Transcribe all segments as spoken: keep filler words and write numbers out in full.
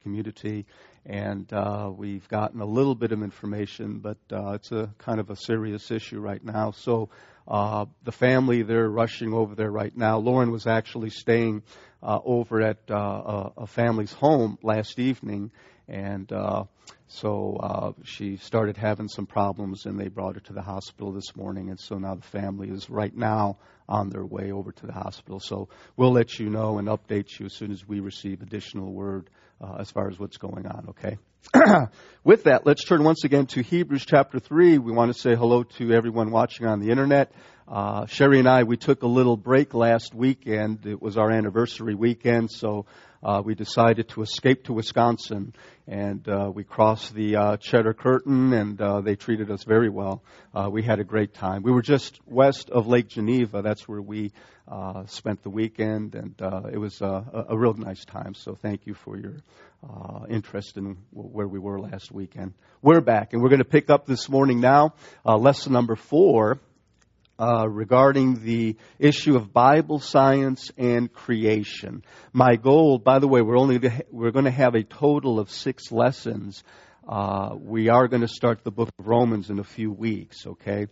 community. And uh, we've gotten a little bit of information, but uh, it's a kind of a serious issue right now. So uh, the family, they're rushing over there right now. Lauren was actually staying uh, over at uh, a, a family's home last evening, and uh, so uh, she started having some problems, and they brought her to the hospital this morning. And so now the family is right now on their way over to the hospital. So we'll let you know and update you as soon as we receive additional word uh, as far as what's going on, okay? With that, let's turn once again to Hebrews chapter three. We want to say hello to everyone watching on the internet. Uh, Sherry and I, we took a little break last weekend. It was our anniversary weekend, so uh, we decided to escape to Wisconsin. And uh, we crossed the uh, Cheddar Curtain, and uh, they treated us very well. Uh, we had a great time. We were just west of Lake Geneva. That's where we uh, spent the weekend, and uh, it was uh, a, a real nice time. So thank you for your uh, interest in where we were last weekend. We're back, and we're going to pick up this morning now, uh, lesson number four. Uh, regarding the issue of Bible science and creation. My goal, by the way, we're only we're going to have a total of six lessons. Uh, we are going to start the book of Romans in a few weeks, okay?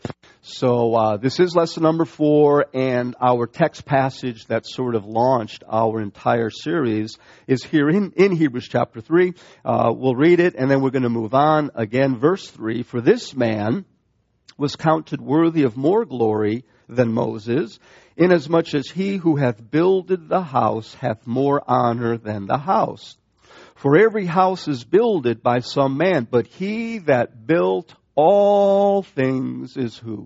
So uh, this is lesson number four, and our text passage that sort of launched our entire series is here in, in Hebrews chapter three. Uh, we'll read it, and then we're going to move on. Again, verse three, for this man was counted worthy of more glory than Moses, inasmuch as he who hath builded the house hath more honor than the house. For every house is builded by some man, but he that built all things is who?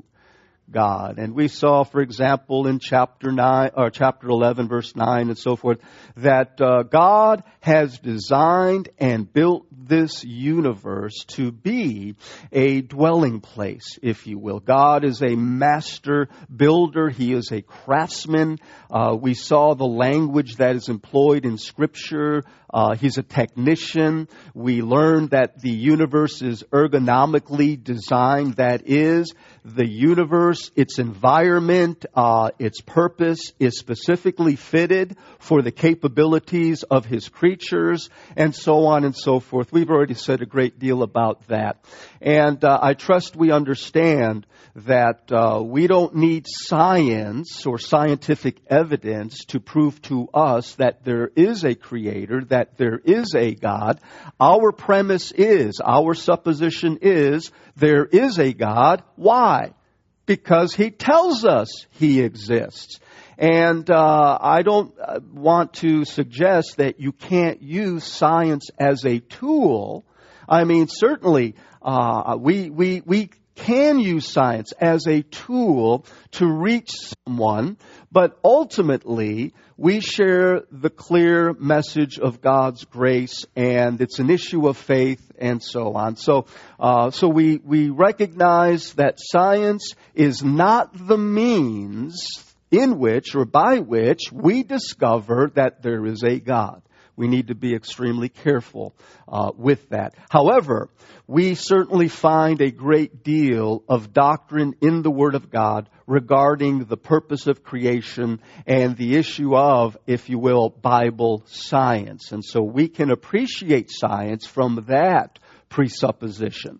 God. And we saw, for example, in chapter nine or chapter eleven, verse nine, and so forth, that uh, God has designed and built this universe to be a dwelling place, if you will. God is a master builder. He is a craftsman. Uh, we saw the language that is employed in Scripture. Uh, he's a technician. We learned that the universe is ergonomically designed. That is, the universe, its environment, uh, its purpose is specifically fitted for the capabilities of His creatures, and so on and so forth. We've already said a great deal about that. And uh, I trust we understand that uh, we don't need science or scientific evidence to prove to us that there is a creator, that there is a God. Our premise is, our supposition is, there is a God. Why? Because He tells us He exists. And uh, I don't want to suggest that you can't use science as a tool. I mean, certainly uh, we we we can use science as a tool to reach someone, but ultimately we share the clear message of God's grace, and it's an issue of faith and so on. So, uh, so we we recognize that science is not the means in which or by which we discover that there is a God. We need to be extremely careful uh, with that. However, we certainly find a great deal of doctrine in the Word of God regarding the purpose of creation and the issue of, if you will, Bible science. And so we can appreciate science from that presupposition.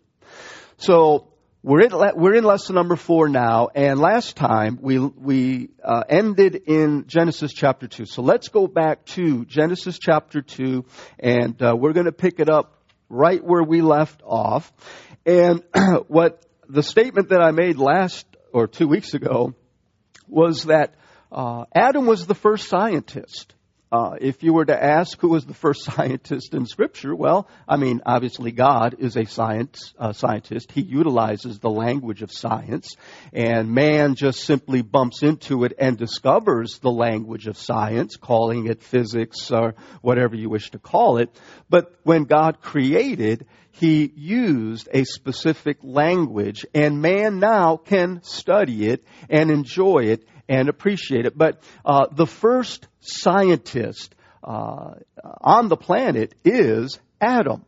So We're in, we're in lesson number four now, and last time we we uh, ended in Genesis chapter two. So let's go back to Genesis chapter two, and uh, we're going to pick it up right where we left off. And what the statement that I made last or two weeks ago was that uh, Adam was the first scientist. Uh, if you were to ask who was the first scientist in Scripture, well, I mean, obviously God is a science uh, scientist. He utilizes the language of science, and man just simply bumps into it and discovers the language of science, calling it physics or whatever you wish to call it. But when God created, He used a specific language, and man now can study it and enjoy it and appreciate it. But uh, the first scientist uh, on the planet is Adam.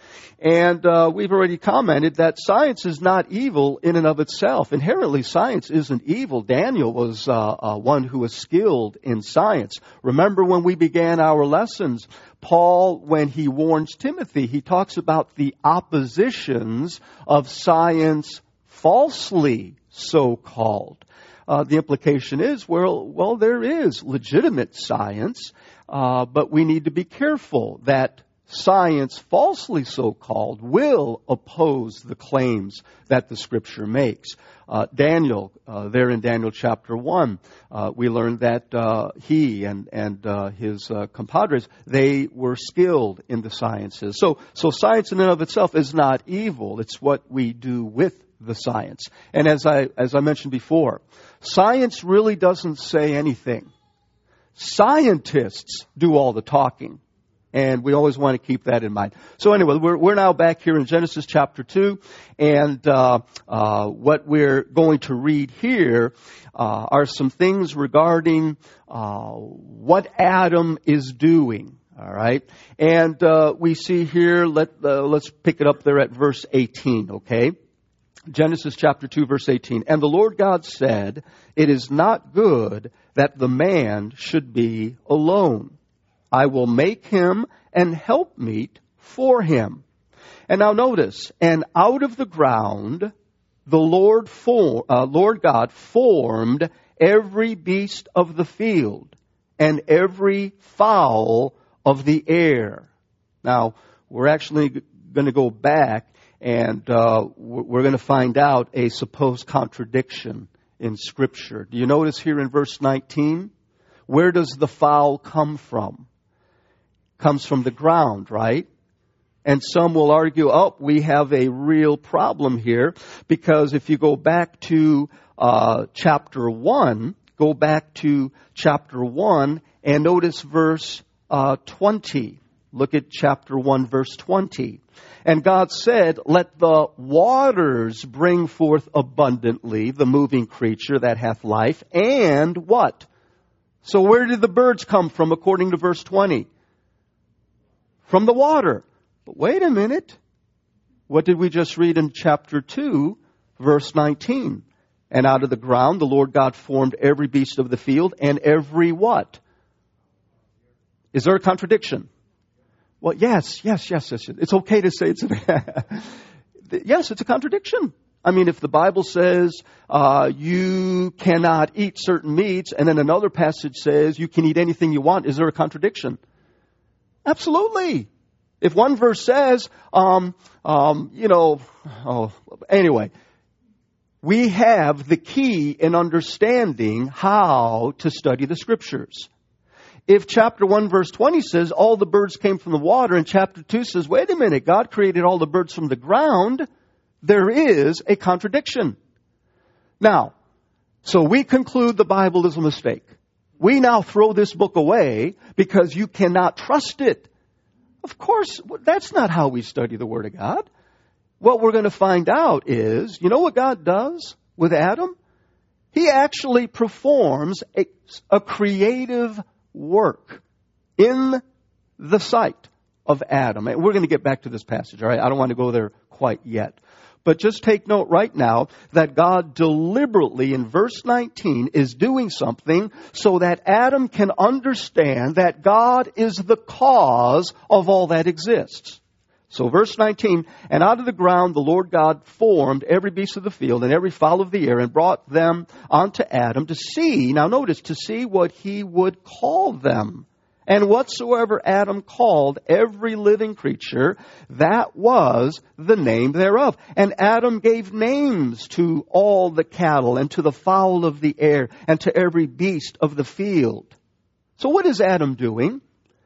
And uh, we've already commented that science is not evil in and of itself. Inherently, science isn't evil. Daniel was uh, uh, one who was skilled in science. Remember when we began our lessons, Paul, when he warns Timothy, he talks about the oppositions of science falsely so-called. Uh, the implication is, well, well, there is legitimate science, uh, but we need to be careful that science, falsely so-called, will oppose the claims that the Scripture makes. Uh, Daniel, uh, there in Daniel chapter one, uh, we learned that uh, he and and uh, his uh, compadres, they were skilled in the sciences. So, so science in and of itself is not evil. It's what we do with the science. And as I as I mentioned before, science really doesn't say anything. Scientists do all the talking. And we always want to keep that in mind. So anyway, we're, we're now back here in Genesis chapter two. And uh, uh, what we're going to read here uh, are some things regarding uh, what Adam is doing. All right. And uh, we see here, let, uh, let's pick it up there at verse eighteen, okay? Genesis chapter two, verse eighteen. And the Lord God said, "It is not good that the man should be alone. I will make him an helpmeet for him." And now notice, and out of the ground the Lord for, uh, Lord God formed every beast of the field and every fowl of the air. Now, we're actually going to go back and uh, we're going to find out a supposed contradiction in Scripture. Do you notice here in verse nineteen? Where does the fowl come from? Comes from the ground, right? And some will argue, oh, we have a real problem here, because if you go back to uh, chapter one, go back to chapter one and notice verse uh, twenty. Look at chapter one, verse twenty. And God said, "Let the waters bring forth abundantly the moving creature that hath life." And what? So where did the birds come from according to verse twenty? From the water. But wait a minute. What did we just read in chapter two, verse nineteen? And out of the ground the Lord God formed every beast of the field and every what? Is there a contradiction? Well, yes, yes, yes, yes. It's okay to say it's a... yes, it's a contradiction. I mean, if the Bible says uh, you cannot eat certain meats, and then another passage says you can eat anything you want, is there a contradiction? Absolutely. If one verse says, um, um, you know, oh, anyway, we have the key in understanding how to study the Scriptures. If chapter one verse twenty says all the birds came from the water, and chapter two says, wait a minute, God created all the birds from the ground, there is a contradiction. Now, so we conclude the Bible is a mistake. We now throw this book away because you cannot trust it. Of course, that's not how we study the Word of God. What we're going to find out is, you know what God does with Adam? He actually performs a, a creative work in the sight of Adam. And we're going to get back to this passage, all right? I don't want to go there quite yet. But just take note right now that God deliberately in verse nineteen is doing something so that Adam can understand that God is the cause of all that exists. So verse nineteen, and out of the ground the Lord God formed every beast of the field and every fowl of the air and brought them unto Adam to see, now notice, to see what he would call them. And whatsoever Adam called every living creature, that was the name thereof. And Adam gave names to all the cattle and to the fowl of the air and to every beast of the field. So what is Adam doing?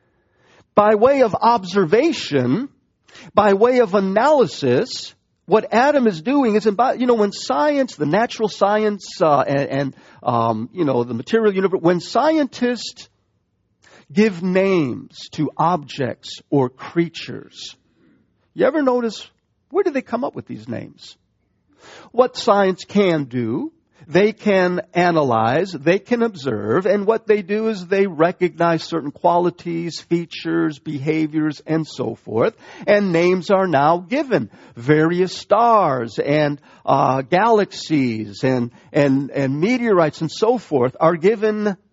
By way of observation, by way of analysis, what Adam is doing is, you know, when science, the natural science uh, and, and um, you know, the material universe, when scientists give names to objects or creatures, you ever notice, where do they come up with these names? What science can do, they can analyze, they can observe, and what they do is they recognize certain qualities, features, behaviors, and so forth, and names are now given. Various stars and uh, galaxies and, and, and meteorites and so forth are given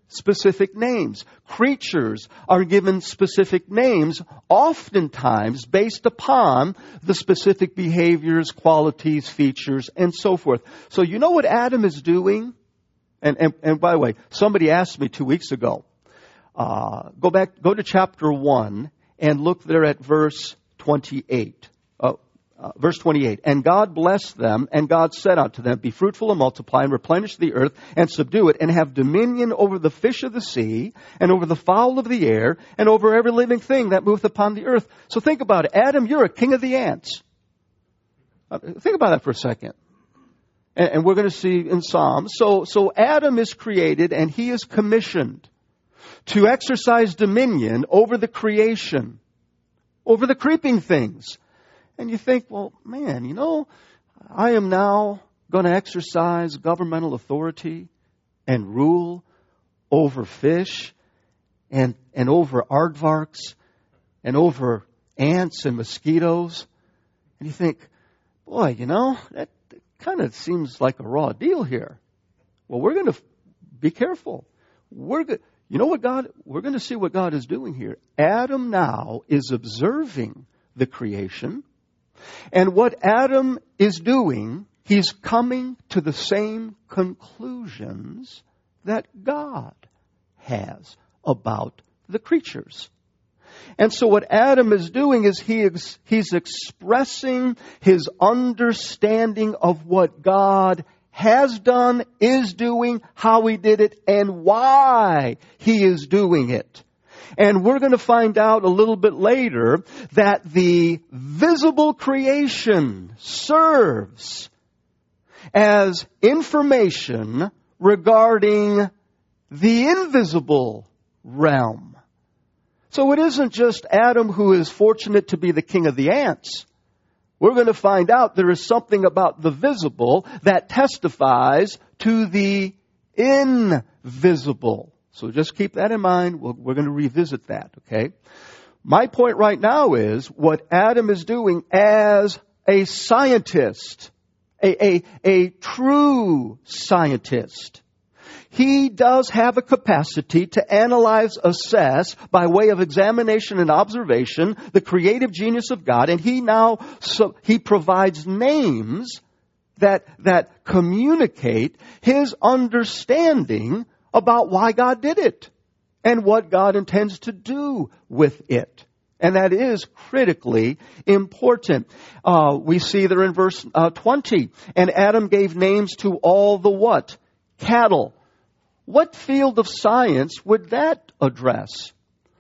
specific names. Creatures are given specific names, oftentimes based upon the specific behaviors, qualities, features, and so forth. So you know what Adam is doing? And, and, and by the way, somebody asked me two weeks ago, uh, go back, go to chapter one and look there at verse twenty-eight. Uh, Uh, verse twenty-eight, and God blessed them, and God said unto them, be fruitful and multiply, and replenish the earth, and subdue it, and have dominion over the fish of the sea, and over the fowl of the air, and over every living thing that moveth upon the earth. So think about it. Adam, you're a king of the ants. Uh, think about that for a second. And, and we're going to see in Psalms. So, so Adam is created, and he is commissioned to exercise dominion over the creation, over the creeping things. And you think, well, man, you know, I am now going to exercise governmental authority and rule over fish and and over aardvarks and over ants and mosquitoes. And you think, boy, you know, that kind of seems like a raw deal here. Well, we're going to be careful. We're go- you know what God, we're going to see what God is doing here. Adam now is observing the creation. And what Adam is doing, he's coming to the same conclusions that God has about the creatures. And so what Adam is doing is he ex- he's expressing his understanding of what God has done, is doing, how he did it, and why he is doing it. And we're going to find out a little bit later that the visible creation serves as information regarding the invisible realm. So it isn't just Adam who is fortunate to be the king of the ants. We're going to find out there is something about the visible that testifies to the invisible. So just keep that in mind. We're, we're going to revisit that, okay? My point right now is what Adam is doing as a scientist, a, a, a true scientist. He does have a capacity to analyze, assess, by way of examination and observation, the creative genius of God. And he now, so he provides names that, that communicate his understanding about why God did it and what God intends to do with it. And that is critically important. Uh, we see there in verse uh, twenty, and Adam gave names to all the what? Cattle. What field of science would that address?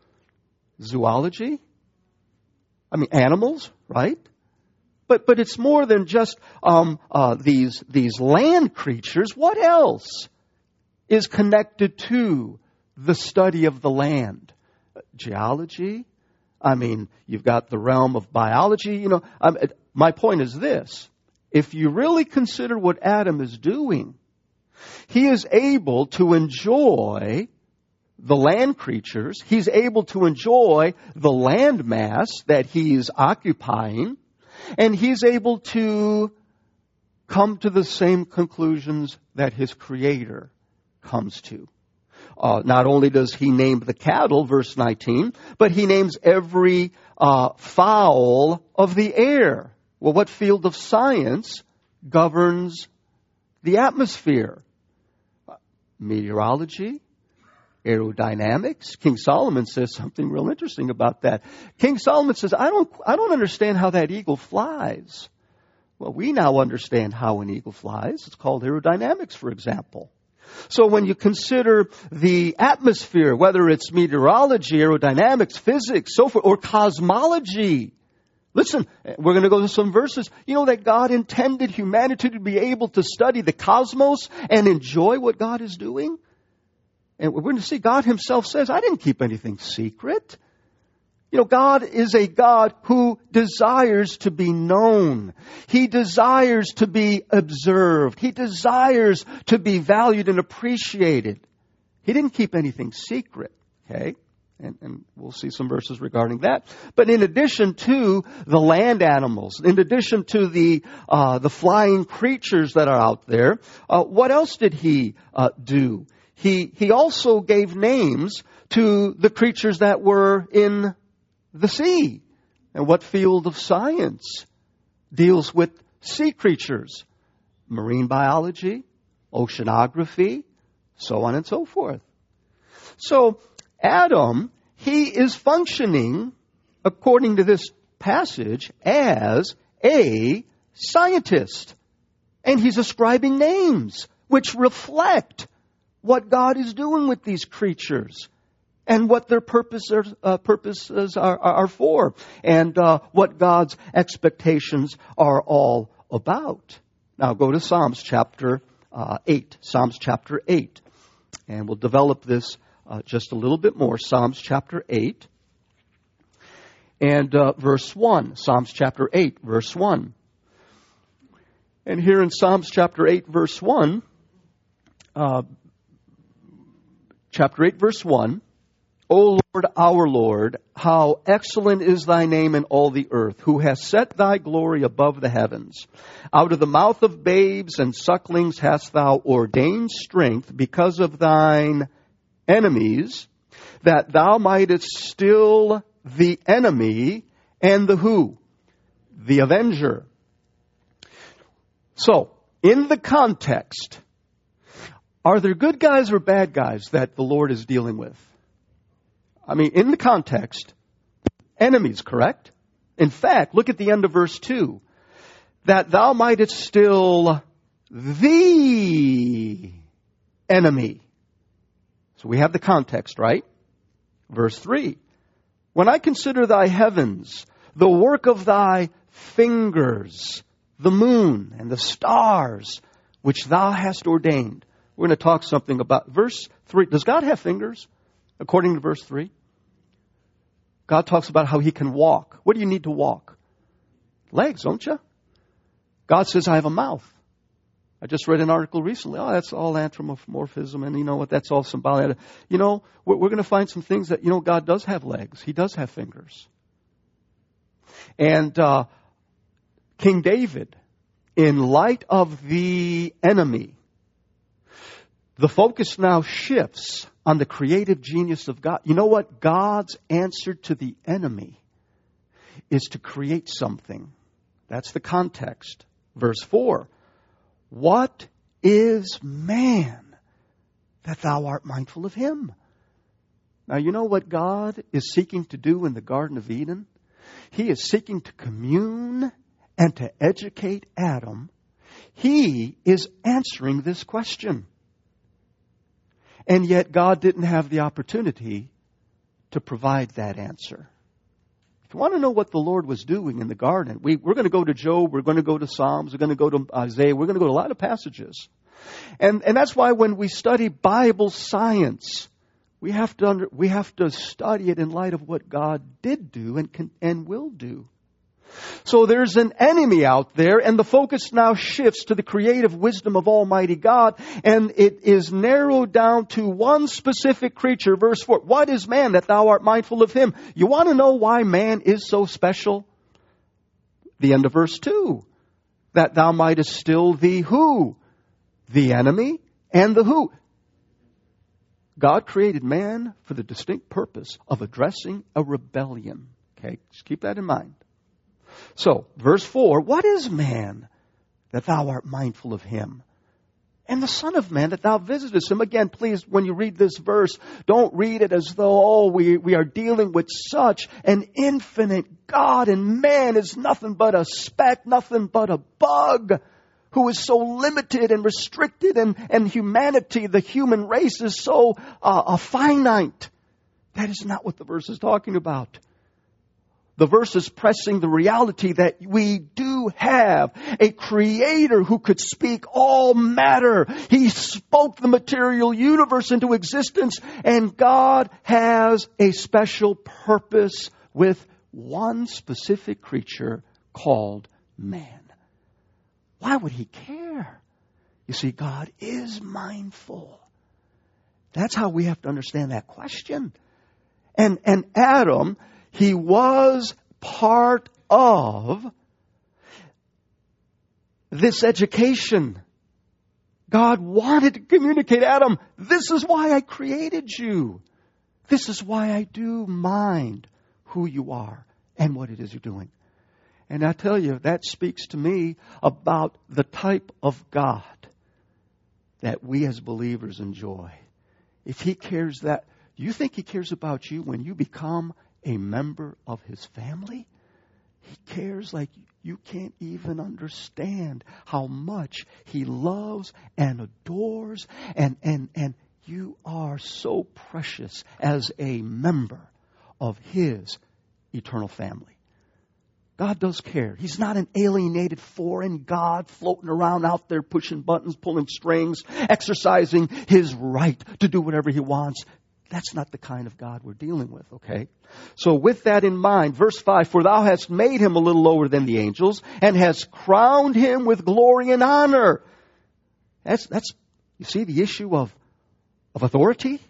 Zoology? I mean, animals, right? But but it's more than just um, uh, these these land creatures. What else is connected to the study of the land? Geology? I mean, you've got the realm of biology. You know, um, my point is this. If you really consider what Adam is doing, he is able to enjoy the land creatures. He's able to enjoy the land mass that he's occupying. And he's able to come to the same conclusions that his Creator comes to. Uh, not only does he name the cattle, verse nineteen, but he names every uh, fowl of the air. Well, what field of science governs the atmosphere? Uh, meteorology, aerodynamics. King Solomon says something real interesting about that. King Solomon says, I don't, I don't understand how that eagle flies. Well, we now understand how an eagle flies. It's called aerodynamics, for example. So when you consider the atmosphere, whether it's meteorology, aerodynamics, physics, so forth, or cosmology, listen, we're going to go to some verses. You know that God intended humanity to be able to study the cosmos and enjoy what God is doing? And we're going to see God himself says, I didn't keep anything secret. You know, God is a God who desires to be known. He desires to be observed. He desires to be valued and appreciated. He didn't keep anything secret, okay? And, and we'll see some verses regarding that. But in addition to the land animals, in addition to the uh, the flying creatures that are out there, uh, what else did he uh, do? he, he also gave names to the creatures that were in the sea. And what field of science deals with sea creatures? Marine biology, oceanography, so on and so forth. So Adam, he is functioning, according to this passage, as a scientist. And he's ascribing names which reflect what God is doing with these creatures and what their purposes, uh, purposes are, are for, and uh, what God's expectations are all about. Now go to Psalms chapter uh, eight. Psalms chapter eight. And we'll develop this uh, just a little bit more. Psalms chapter eight and uh, verse one. Psalms chapter eight, verse one. And here in Psalms chapter eight, verse one, uh, chapter eight, verse one, O Lord, our Lord, how excellent is thy name in all the earth, who has set thy glory above the heavens. Out of the mouth of babes and sucklings hast thou ordained strength because of thine enemies, that thou mightest still the enemy and the who? The avenger. So, in the context, are there good guys or bad guys that the Lord is dealing with? I mean, in the context, enemies, correct? In fact, look at the end of verse two. That thou mightest still the enemy. So we have the context, right? Verse three. When I consider thy heavens, the work of thy fingers, the moon and the stars, which thou hast ordained. We're going to talk something about verse three. Does God have fingers? According to verse three. God talks about how he can walk. What do you need to walk? Legs, don't you? God says, I have a mouth. I just read an article recently. Oh, that's all anthropomorphism, and you know what? That's all symbolic. You know, we're, we're going to find some things that, you know, God does have legs. He does have fingers. And uh, King David, in light of the enemy, the focus now shifts on the creative genius of God. You know what? God's answer to the enemy is to create something. That's the context. Verse four. What is man that thou art mindful of him? Now, you know what God is seeking to do in the Garden of Eden? He is seeking to commune and to educate Adam. He is answering this question. And yet God didn't have the opportunity to provide that answer. If you want to know what the Lord was doing in the garden, we, we're going to go to Job, we're going to go to Psalms, we're going to go to Isaiah, we're going to go to a lot of passages. And, and that's why when we study Bible science, we have to under, we have to study it in light of what God did do and can, and will do. So there's an enemy out there, and the focus now shifts to the creative wisdom of Almighty God, and it is narrowed down to one specific creature. Verse four, what is man that thou art mindful of him? You want to know why man is so special? The end of verse two, that thou mightest still the who? The enemy and the who? God created man for the distinct purpose of addressing a rebellion. Okay, just keep that in mind. So, verse four, what is man that thou art mindful of him? And the Son of Man that thou visitest him. Again, please, when you read this verse, don't read it as though, oh, we, we are dealing with such an infinite God, and man is nothing but a speck, nothing but a bug, who is so limited and restricted, and, and humanity, the human race, is so uh, uh, finite. That is not what the verse is talking about. The verse is pressing the reality that we do have a creator who could speak all matter. He spoke the material universe into existence, and God has a special purpose with one specific creature called man. Why would he care? You see, God is mindful. That's how we have to understand that question. And, and Adam, he was part of this education God wanted to communicate, Adam, this is why I created you. This is why I do mind who you are and what it is you're doing. And I tell you, that speaks to me about the type of God that we as believers enjoy. If He cares that, you think He cares about you when you become a member of His family? He cares like you can't even understand how much He loves and adores, and, and, and you are so precious as a member of His eternal family. God does care. He's not an alienated foreign God floating around out there pushing buttons, pulling strings, exercising His right to do whatever He wants. That's not the kind of God we're dealing with, okay? So with that in mind, verse five, for thou hast made Him a little lower than the angels and hast crowned Him with glory and honor. That's, that's you see, the issue of, of authority,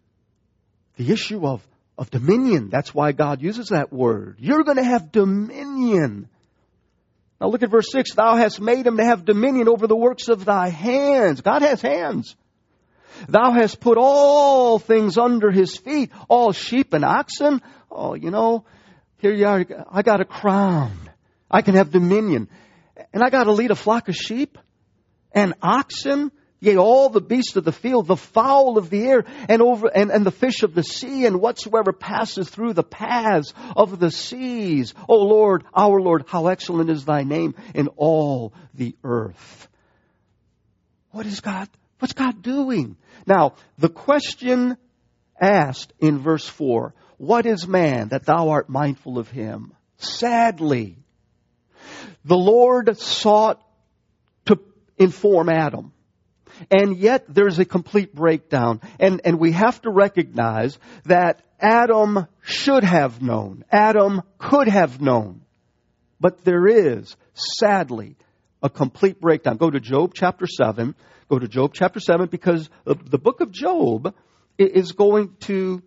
the issue of Of dominion. That's why God uses that word. You're going to have dominion. Now look at verse six. Thou hast made Him to have dominion over the works of thy hands. God has hands. Thou hast put all things under His feet. All sheep and oxen. Oh, you know, here you are. I got a crown. I can have dominion. And I got to lead a flock of sheep and oxen. Yea, all the beasts of the field, the fowl of the air, and over and, and the fish of the sea, and whatsoever passes through the paths of the seas. O Lord, our Lord, how excellent is thy name in all the earth. What is God? What's God doing? Now, the question asked in verse four, what is man that thou art mindful of him? Sadly, the Lord sought to inform Adam. And yet there's a complete breakdown. And, and we have to recognize that Adam should have known. Adam could have known. But there is, sadly, a complete breakdown. Go to Job chapter seven. Go to Job chapter seven, because the, the book of Job is going to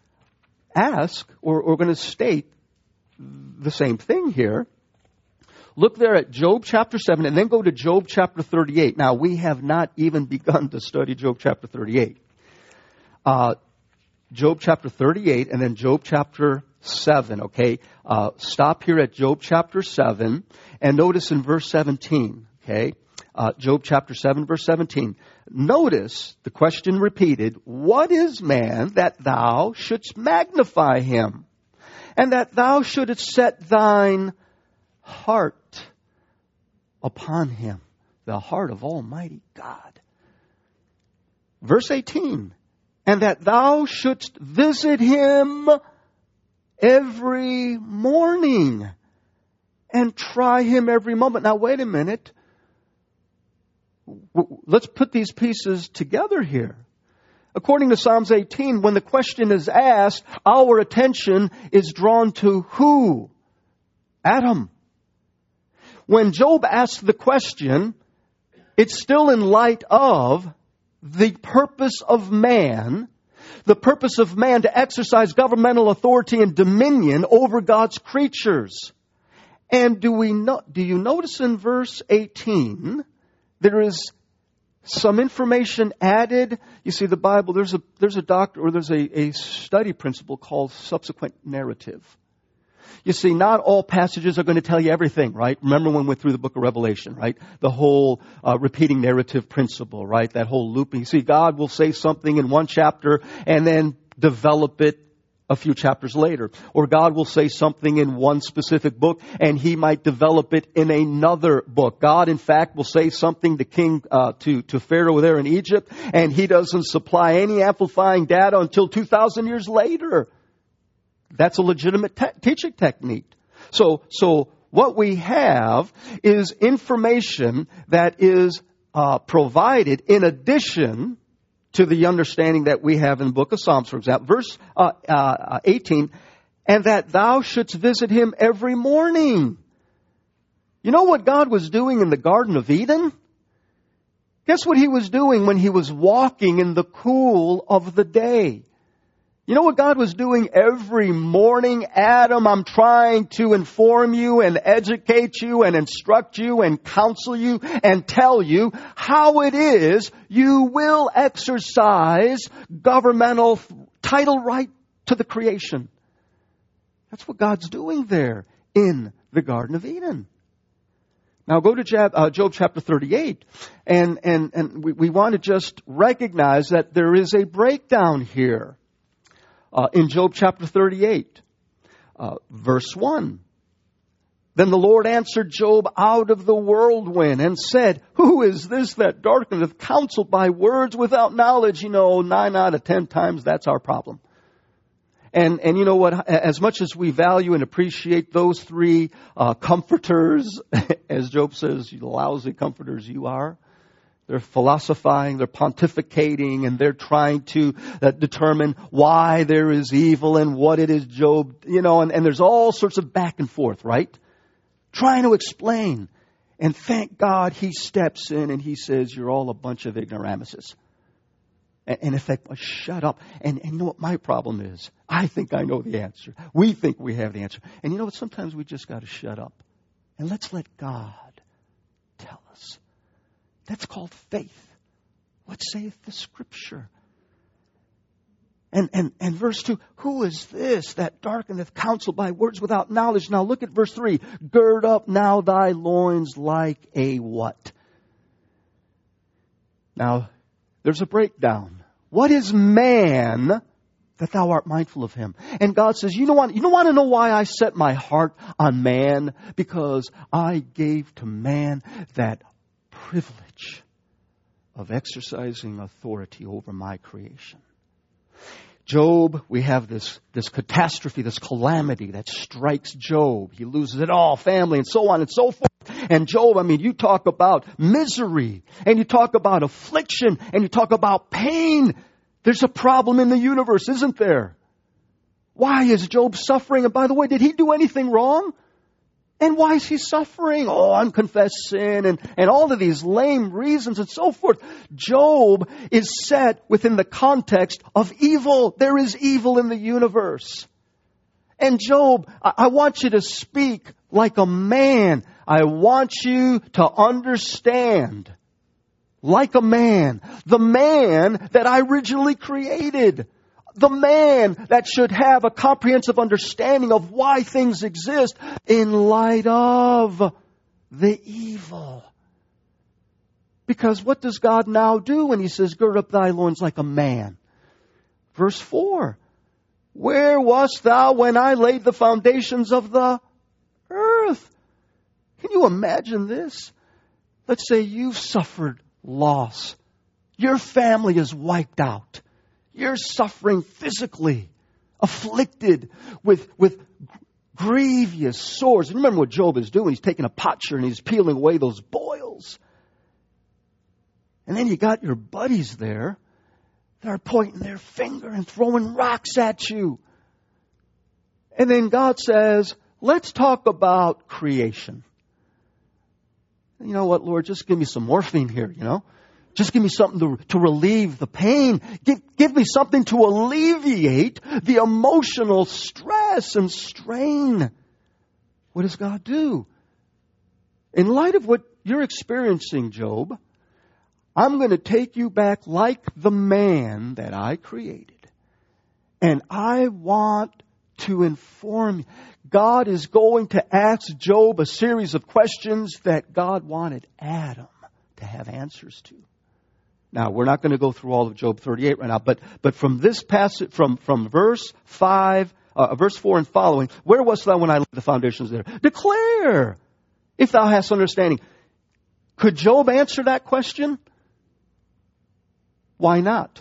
ask, or, or going to state the same thing here. Look there at Job chapter seven, and then go to Job chapter thirty-eight. Now, we have not even begun to study Job chapter thirty-eight. Uh, Job chapter thirty-eight, and then Job chapter seven, okay? Uh, stop here at Job chapter seven, and notice in verse seventeen, okay? Uh, Job chapter seven, verse seventeen. Notice the question repeated, what is man that thou shouldst magnify him, and that thou shouldst set thine heart upon him, the heart of Almighty God. Verse eighteen, and that thou shouldst visit him every morning and try him every moment. Now wait a minute. Let's put these pieces together here. According to Psalms eighteen, when the question is asked, our attention is drawn to who? Adam. When Job asks the question, it's still in light of the purpose of man, the purpose of man to exercise governmental authority and dominion over God's creatures. And do we no, do you notice in verse eighteen, there is some information added? You see, the Bible, there's a there's a doctor or there's a, a study principle called subsequent narrative. You see, not all passages are going to tell you everything, right? Remember when we went through the book of Revelation, right? The whole uh, repeating narrative principle, right? That whole looping. You see, God will say something in one chapter and then develop it a few chapters later. Or God will say something in one specific book and He might develop it in another book. God, in fact, will say something to King, uh, to, to Pharaoh there in Egypt, and He doesn't supply any amplifying data until two thousand years later. That's a legitimate te- teaching technique. So, so what we have is information that is uh, provided in addition to the understanding that we have in the book of Psalms, for example. Verse uh, uh, eighteen, and that thou shouldst visit him every morning. You know what God was doing in the Garden of Eden? Guess what He was doing when He was walking in the cool of the day? You know what God was doing every morning? Adam, I'm trying to inform you and educate you and instruct you and counsel you and tell you how it is you will exercise governmental title right to the creation. That's what God's doing there in the Garden of Eden. Now go to Job, uh, Job chapter thirty-eight, and, and, and we, we want to just recognize that there is a breakdown here. Uh, in Job chapter thirty-eight, uh, verse one. Then the Lord answered Job out of the whirlwind and said, who is this that darkeneth counsel by words without knowledge? You know, nine out of ten times that's our problem. And, and you know what, as much as we value and appreciate those three uh, comforters, as Job says, you lousy comforters you are, they're philosophizing, they're pontificating, and they're trying to uh, determine why there is evil and what it is Job, you know, and, and there's all sorts of back and forth, right? Trying to explain. And thank God he steps in and he says, you're all a bunch of ignoramuses. And, and in fact, shut up. And, and you know what my problem is? I think I know the answer. We think we have the answer. And you know what? Sometimes we just got to shut up. And let's let God tell us. That's called faith. What saith the Scripture? And, and, and verse two, who is this that darkeneth counsel by words without knowledge? Now look at verse three. Gird up now thy loins like a what? Now, there's a breakdown. What is man that thou art mindful of him? And God says, you don't want, you don't want to know why I set my heart on man? Because I gave to man that privilege of exercising authority over my creation. Job, we have this, this catastrophe, this calamity that strikes Job. He loses it all, family, and so on and so forth. And Job, I mean, you talk about misery, and you talk about affliction, and you talk about pain. There's a problem in the universe, isn't there? Why is Job suffering? And by the way, did he do anything wrong? And why is he suffering? Oh, unconfessed sin and, and all of these lame reasons and so forth. Job is set within the context of evil. There is evil in the universe. And Job, I, I want you to speak like a man. I want you to understand like a man. The man that I originally created. The man that should have a comprehensive understanding of why things exist in light of the evil. Because what does God now do when He says, gird up thy loins like a man? Verse four. Where wast thou when I laid the foundations of the earth? Can you imagine this? Let's say you've suffered loss. Your family is wiped out. You're suffering physically, afflicted with, with grievous sores. And remember what Job is doing. He's taking a potsherd and he's peeling away those boils. And then you got your buddies there that are pointing their finger and throwing rocks at you. And then God says, let's talk about creation. You know what, Lord, just give me some morphine here, you know. Just give me something to, to relieve the pain. Give, give me something to alleviate the emotional stress and strain. What does God do? In light of what you're experiencing, Job, I'm going to take you back like the man that I created. And I want to inform you. God is going to ask Job a series of questions that God wanted Adam to have answers to. Now, we're not going to go through all of Job thirty-eight right now, but but from this passage, from, from verse five, uh, verse four and following, where wast thou when I laid the foundations there? Declare, if thou hast understanding. Could Job answer that question? Why not?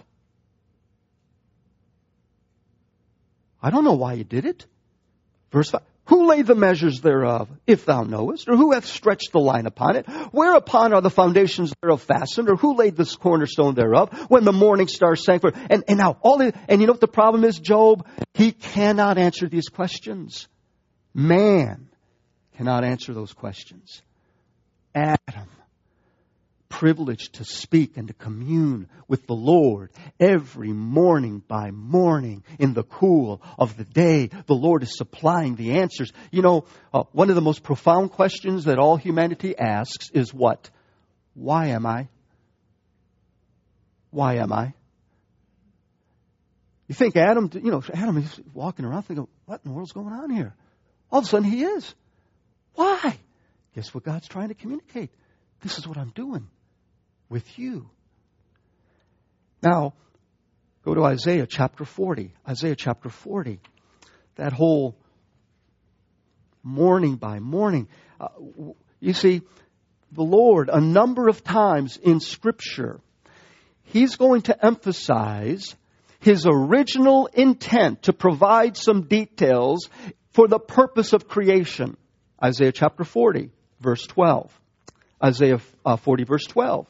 I don't know why he did it. Verse five. Who laid the measures thereof, if thou knowest? Or who hath stretched the line upon it? Whereupon are the foundations thereof fastened? Or who laid this cornerstone thereof? When the morning star sang forth. And, and now, all the, and you know what the problem is, Job? He cannot answer these questions. Man cannot answer those questions. Adam, privilege to speak and to commune with the Lord every morning by morning in the cool of the day. The Lord is supplying the answers. You know, uh, one of the most profound questions that all humanity asks is what? Why am I? Why am I? You think Adam, you know, Adam is walking around thinking, what in the world's going on here? All of a sudden he is. Why? Guess what God's trying to communicate? This is what I'm doing with you. Now, go to Isaiah chapter forty. Isaiah chapter forty. That whole morning by morning. Uh, you see, the Lord, a number of times in Scripture, He's going to emphasize His original intent to provide some details for the purpose of creation. Isaiah chapter forty, verse twelve. Isaiah uh, forty, verse twelve.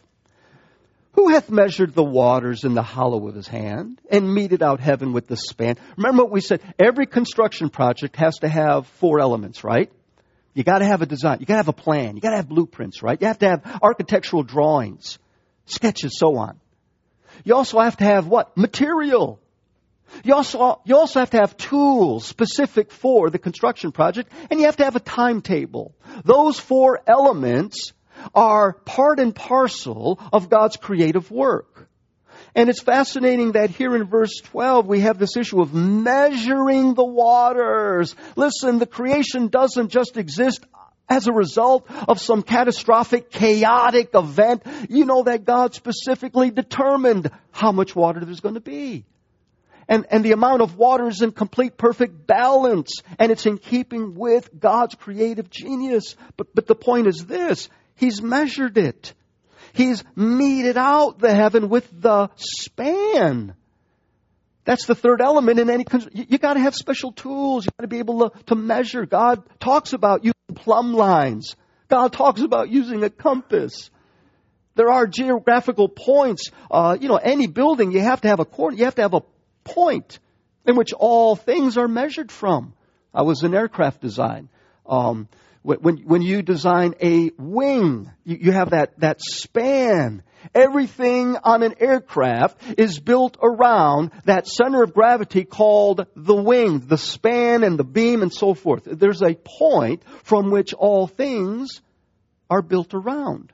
Who hath measured the waters in the hollow of his hand and meted out heaven with the span? Remember what we said? Every construction project has to have four elements, right? You got to have a design. You got to have a plan. You got to have blueprints, right? You have to have architectural drawings, sketches, so on. You also have to have what? Material. You also, you also have to have tools specific for the construction project, and you have to have a timetable. Those four elements are part and parcel of God's creative work. And it's fascinating that here in verse twelve we have this issue of measuring the waters. Listen, the creation doesn't just exist as a result of some catastrophic, chaotic event. You know that God specifically determined how much water there's going to be. And, and the amount of water is in complete perfect balance. And it's in keeping with God's creative genius. But, but the point is this. He's measured it. He's meted out the heaven with the span. That's the third element in any... You, you got to have special tools. You got to be able to, to measure. God talks about using plumb lines. God talks about using a compass. There are geographical points. Uh, you know, any building, you have to have a corner. You have to have a point in which all things are measured from. I was in aircraft design. Um, when when you design a wing, you, you have that, that span. Everything on an aircraft is built around that center of gravity called the wing, the span and the beam and so forth. There's a point from which all things are built around.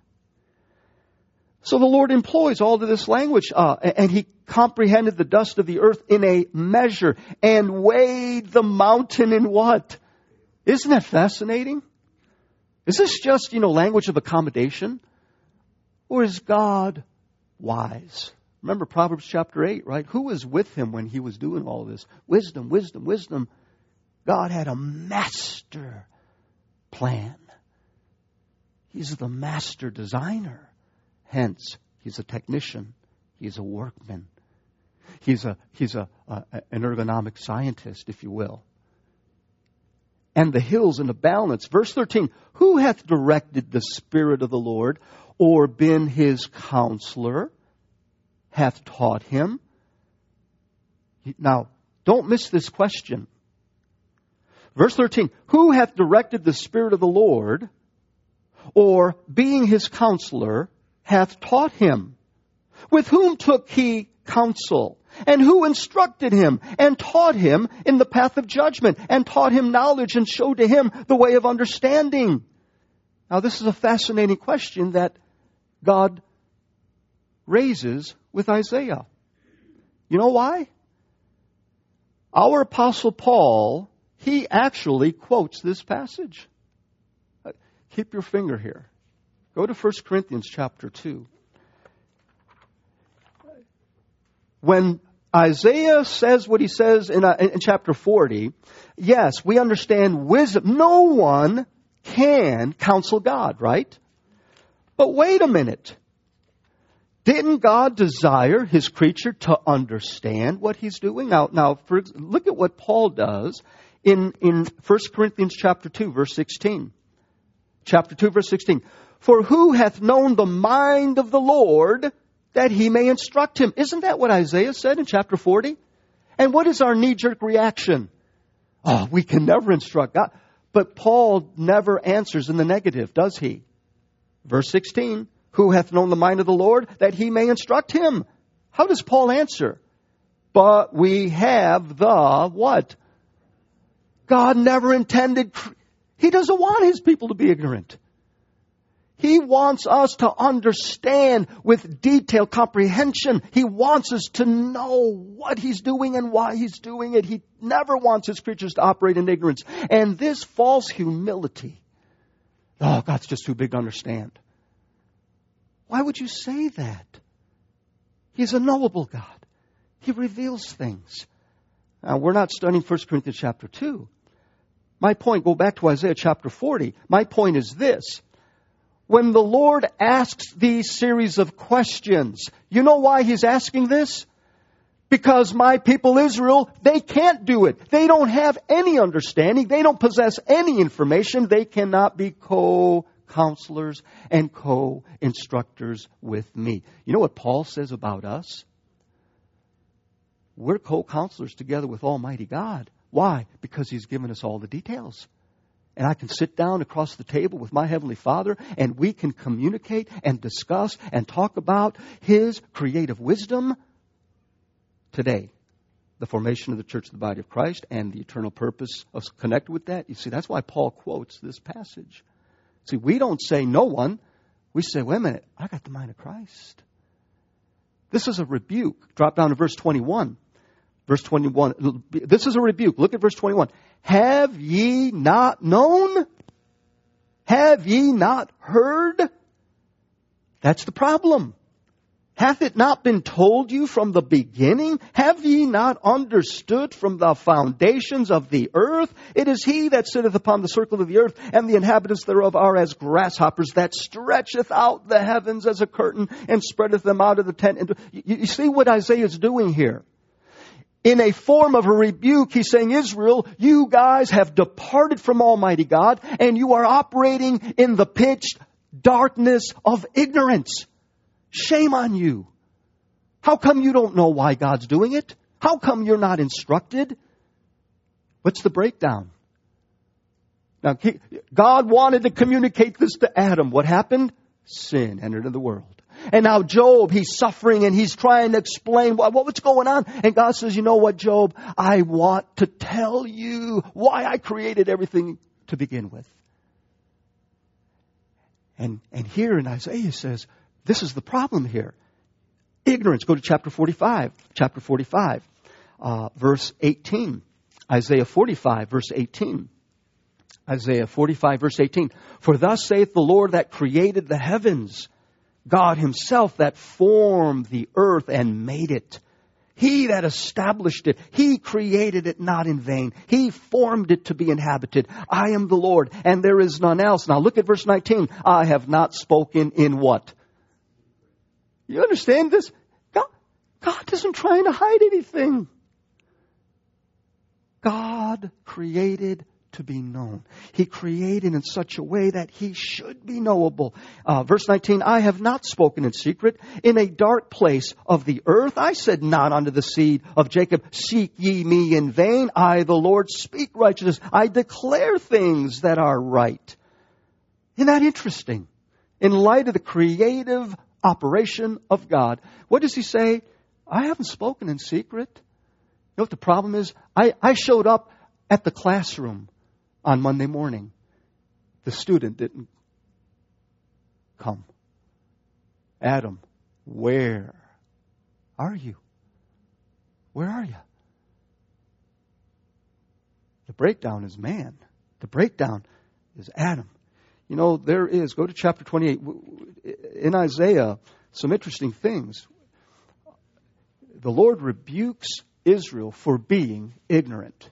So the Lord employs all of this language, uh, and He comprehended the dust of the earth in a measure and weighed the mountain in what? Isn't that fascinating? Is this just, you know, language of accommodation? Or is God wise? Remember Proverbs chapter eight, right? Who was with Him when He was doing all this? Wisdom, wisdom, wisdom. God had a master plan. He's the master designer. Hence, He's a technician. He's a workman. He's a he's a, a an ergonomic scientist, if you will. And the hills in the balance. Verse thirteen, who hath directed the Spirit of the Lord, or been His counselor, hath taught Him? Now, don't miss this question. Verse thirteen, who hath directed the Spirit of the Lord, or being His counselor, hath taught Him? With whom took He counsel? And who instructed Him and taught Him in the path of judgment and taught Him knowledge and showed to Him the way of understanding? Now, this is a fascinating question that God raises with Isaiah. You know why? Our Apostle Paul, he actually quotes this passage. Keep your finger here. Go to First Corinthians chapter two. When Isaiah says what he says in, uh, in chapter forty, yes, we understand wisdom. No one can counsel God, right? But wait a minute. Didn't God desire His creature to understand what He's doing? Now, now for, look at what Paul does in, in First Corinthians chapter two, verse sixteen. Chapter two, verse sixteen. For who hath known the mind of the Lord, that He may instruct him? Isn't that what Isaiah said in chapter forty? And what is our knee-jerk reaction? Oh, we can never instruct God. But Paul never answers in the negative, does he? Verse sixteen. Who hath known the mind of the Lord, that he may instruct him? How does Paul answer? But we have the what? God never intended, He doesn't want His people to be ignorant. He wants us to understand with detailed comprehension. He wants us to know what He's doing and why He's doing it. He never wants His creatures to operate in ignorance. And this false humility, oh, God's just too big to understand. Why would you say that? He's a knowable God. He reveals things. Now, we're not studying First Corinthians chapter two. My point, go back to Isaiah chapter forty. My point is this. When the Lord asks these series of questions, you know why He's asking this? Because my people Israel, they can't do it. They don't have any understanding. They don't possess any information. They cannot be co-counselors and co-instructors with me. You know what Paul says about us? We're co-counselors together with Almighty God. Why? Because He's given us all the details. And I can sit down across the table with my Heavenly Father and we can communicate and discuss and talk about His creative wisdom today. The formation of the church of the body of Christ and the eternal purpose of connected with that. You see, that's why Paul quotes this passage. See, we don't say no one. We say, wait a minute, I got the mind of Christ. This is a rebuke. Drop down to verse twenty-one. Verse twenty-one. This is a rebuke. Look at verse twenty-one. Have ye not known? Have ye not heard? That's the problem. Hath it not been told you from the beginning? Have ye not understood from the foundations of the earth? It is He that sitteth upon the circle of the earth, and the inhabitants thereof are as grasshoppers, that stretcheth out the heavens as a curtain, and spreadeth them out of the tent. And you, you see what Isaiah is doing here? In a form of a rebuke, he's saying, Israel, you guys have departed from Almighty God, and you are operating in the pitch darkness of ignorance. Shame on you. How come you don't know why God's doing it? How come you're not instructed? What's the breakdown? Now, God wanted to communicate this to Adam. What happened? Sin entered into the world. And now Job, he's suffering and he's trying to explain what, what's going on. And God says, you know what, Job? I want to tell you why I created everything to begin with. And, and here in Isaiah says, this is the problem here. Ignorance. Go to chapter forty-five. Chapter forty-five, uh, verse eighteen. Isaiah forty-five, verse eighteen. Isaiah forty-five, verse eighteen. For thus saith the Lord that created the heavens, God Himself that formed the earth and made it. He that established it. He created it not in vain. He formed it to be inhabited. I am the Lord, and there is none else. Now look at verse nineteen. I have not spoken in what? You understand this? God, God isn't trying to hide anything. God created to be known. He created in such a way that He should be knowable. Uh, verse nineteen, I have not spoken in secret. In a dark place of the earth, I said not unto the seed of Jacob, seek ye me in vain. I, the Lord, speak righteousness. I declare things that are right. Isn't that interesting? In light of the creative operation of God, what does He say? I haven't spoken in secret. You know what the problem is? I, I showed up at the classroom on Monday morning. The student didn't come. Adam, where are you? Where are you? The breakdown is man. The breakdown is Adam. You know, there is, go to chapter twenty-eight. In Isaiah, some interesting things. The Lord rebukes Israel for being ignorant.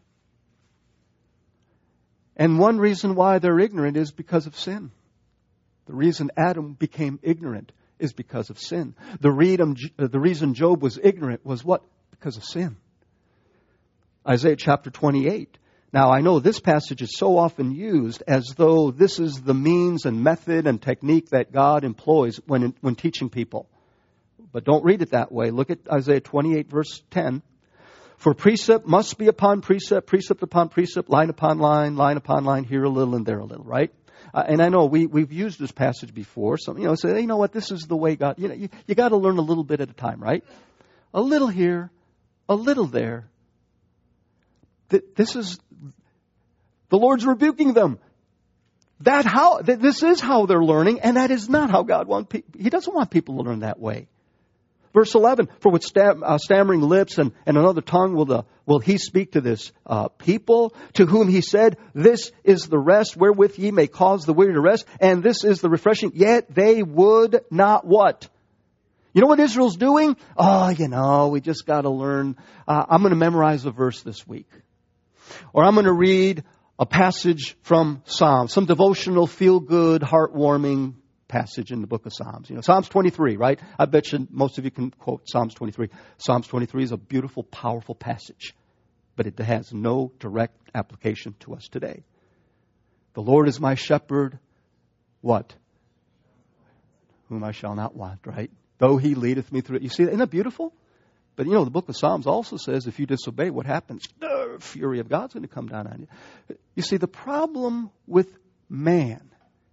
And one reason why they're ignorant is because of sin. The reason Adam became ignorant is because of sin. The reason Job was ignorant was what? Because of sin. Isaiah chapter twenty-eight. Now, I know this passage is so often used as though this is the means and method and technique that God employs when, when teaching people. But don't read it that way. Look at Isaiah twenty-eight, verse ten. For precept must be upon precept, precept upon precept, line upon line, line upon line, here a little and there a little, right? Uh, and I know we, we've used this passage before. Some, you know, say, hey, you know what, this is the way God, you know, you, you got to learn a little bit at a time, right? A little here, a little there. Th- this is, the Lord's rebuking them. That how, th- this is how they're learning, and that is not how God wants people. He doesn't want people to learn that way. Verse eleven, for with stam- uh, stammering lips and, and another tongue will the will he speak to this uh, people, to whom he said, this is the rest wherewith ye may cause the weary to rest, and this is the refreshing. Yet they would not what? You know what Israel's doing? Oh, you know, we just got to learn. Uh, I'm going to memorize a verse this week. Or I'm going to read a passage from Psalms, some devotional, feel-good, heartwarming passage in the book of Psalms. You know, Psalms twenty-three, right? I bet you most of you can quote Psalms twenty-three. Psalms twenty-three is a beautiful, powerful passage, but it has no direct application to us today. The Lord is my shepherd, what? Whom I shall not want, right? Though he leadeth me through it. You see, isn't that beautiful? But you know, the book of Psalms also says if you disobey, what happens? The fury of God's going to come down on you. You see, the problem with man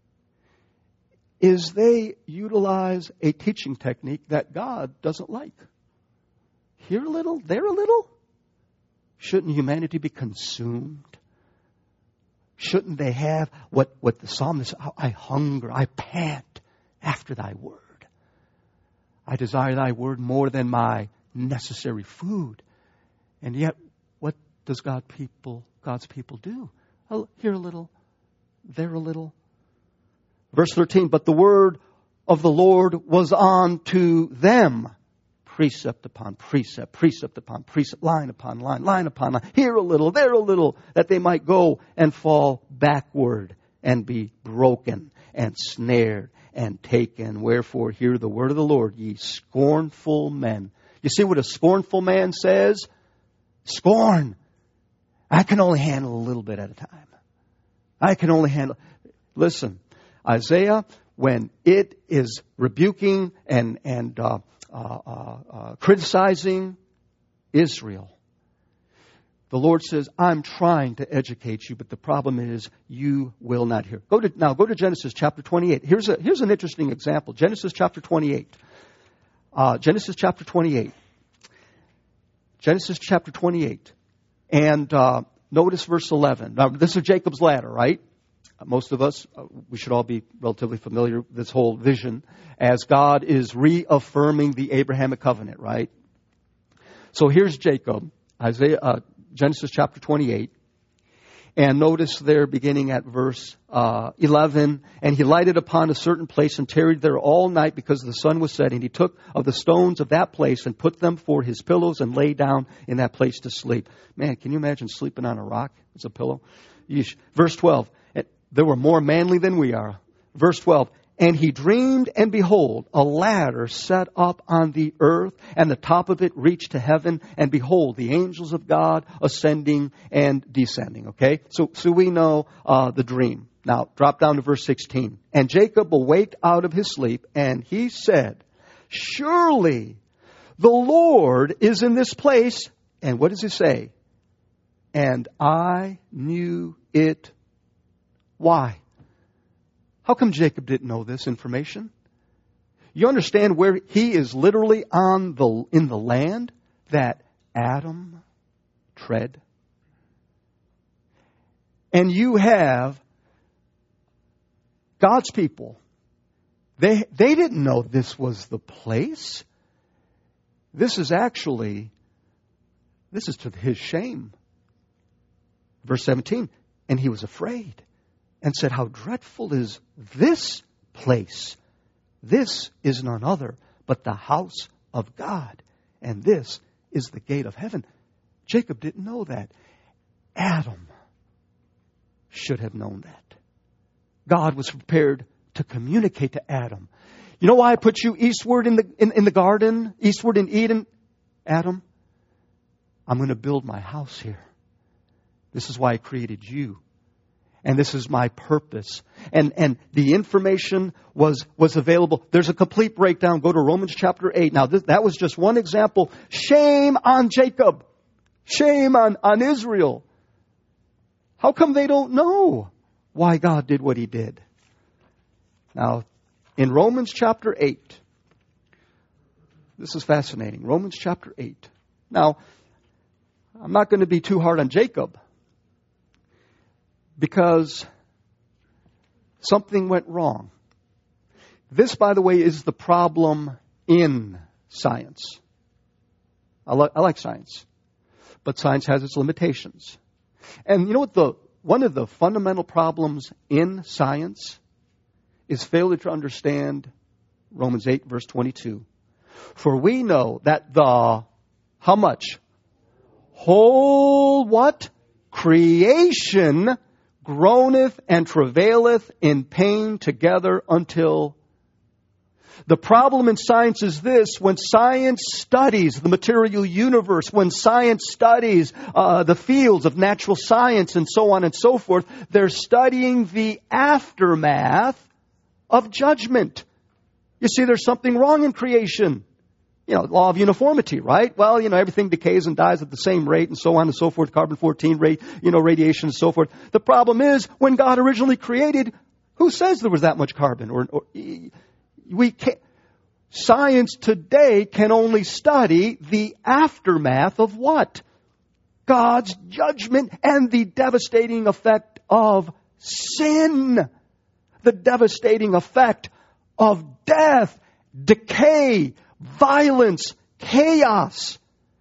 is they utilize a teaching technique that God doesn't like. Here a little, there a little. Shouldn't humanity be consumed? Shouldn't they have what, what the psalmist, I hunger, I pant after thy word. I desire thy word more than my necessary food. And yet, what does God people, God's people do? Here a little, there a little. Verse thirteen, but the word of the Lord was on to them. Precept upon precept, precept upon precept, line upon line, line upon line. Here a little, there a little, that they might go and fall backward and be broken and snared and taken. Wherefore, hear the word of the Lord, ye scornful men. You see what a scornful man says? Scorn. I can only handle a little bit at a time. I can only handle... Listen, Isaiah, when it is rebuking and, and uh, uh, uh, uh, criticizing Israel, the Lord says, I'm trying to educate you, but the problem is you will not hear. Go to, now go to Genesis chapter twenty-eight. Here's, a, here's an interesting example. Genesis chapter twenty-eight. Uh, Genesis chapter twenty-eight. Genesis chapter twenty-eight. And uh, notice verse eleven. Now, this is Jacob's ladder, right? Most of us, uh, we should all be relatively familiar with this whole vision as God is reaffirming the Abrahamic covenant, right? So here's Jacob, Isaiah, uh, Genesis chapter twenty-eight. And notice there beginning at verse uh, eleven, and he lighted upon a certain place and tarried there all night because the sun was setting. He took of the stones of that place and put them for his pillows and lay down in that place to sleep. Man, can you imagine sleeping on a rock as a pillow? Yeesh. Verse twelve, they were more manly than we are. Verse twelve, and he dreamed, and behold, a ladder set up on the earth, and the top of it reached to heaven, and behold, the angels of God ascending and descending. Okay, so so we know uh, the dream. Now, drop down to verse sixteen. And Jacob awaked out of his sleep, and he said, surely the Lord is in this place. And what does he say? And I knew it. Why? How come Jacob didn't know this information? You understand where he is literally on the in the land that Adam tread? And you have God's people. They they didn't know this was the place. This is actually, this is to his shame. Verse seventeen, and he was afraid and said, how dreadful is this place? This is none other but the house of God, and this is the gate of heaven. Jacob didn't know that. Adam should have known that. God was prepared to communicate to Adam. You know why I put you eastward in the in, in the garden, eastward in Eden, Adam? I'm going to build my house here. This is why I created you. And this is my purpose. And and the information was, was available. There's a complete breakdown. Go to Romans chapter eight. Now, this, that was just one example. Shame on Jacob. Shame on, on Israel. How come they don't know why God did what he did? Now, in Romans chapter eight, this is fascinating. Romans chapter eight. Now, I'm not going to be too hard on Jacob because something went wrong. This, by the way, is the problem in science. I, li- I like science, but science has its limitations. And you know what the one of the fundamental problems in science is failure to understand Romans eight, verse twenty-two. For we know that the, how much? Whole what? Creation groaneth and travaileth in pain together until. The problem in science is this: when science studies the material universe, when science studies uh, the fields of natural science and so on and so forth, they're studying the aftermath of judgment. You see, there's something wrong in creation. You know, law of uniformity, right? Well, you know, everything decays and dies at the same rate and so on and so forth, carbon fourteen rate, you know, radiation and so forth. The problem is, when God originally created, who says there was that much carbon? Or, or we can't. Science today can only study the aftermath of what? God's judgment and the devastating effect of sin. The devastating effect of death, decay, violence, chaos.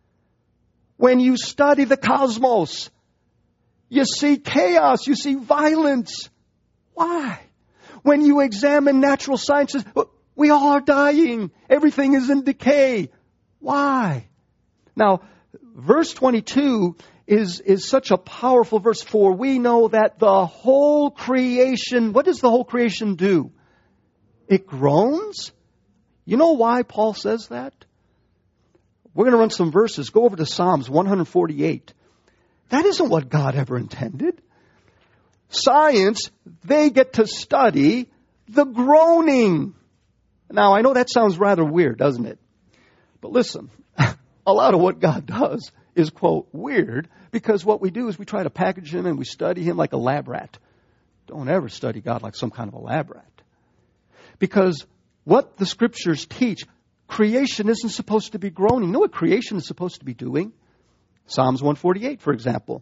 When you study the cosmos, you see chaos, you see violence. Why? When you examine natural sciences, we all are dying. Everything is in decay. Why? Now, verse twenty-two is, is such a powerful verse. For we know that the whole creation, what does the whole creation do? It groans. You know why Paul says that? We're going to run some verses. Go over to Psalms one forty-eight. That isn't what God ever intended. Science, they get to study the groaning. Now, I know that sounds rather weird, doesn't it? But listen, a lot of what God does is, quote, weird, because what we do is we try to package Him and we study Him like a lab rat. Don't ever study God like some kind of a lab rat. Because what the Scriptures teach, creation isn't supposed to be groaning. You know what creation is supposed to be doing? Psalms one forty-eight, for example.